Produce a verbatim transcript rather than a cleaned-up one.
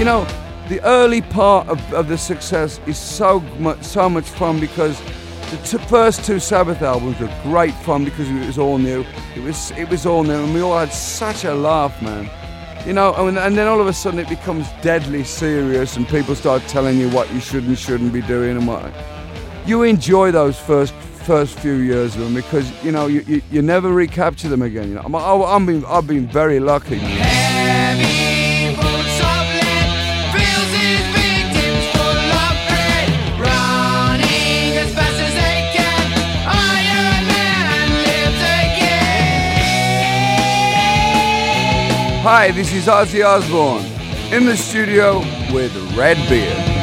you know, the early part of, of the success is so much, so much fun because the t- first two Sabbath albums were great fun because it was all new. It was it was all new, and we all had such a laugh, man. You know, and, and then all of a sudden it becomes deadly serious, and people start telling you what you should and shouldn't be doing, and what you enjoy those first first few years of them because you know you, you, you never recapture them again. You know, I'm, I'm been, I've been very lucky. Hi, this is Ozzy Osbourne in the studio with Red Beard.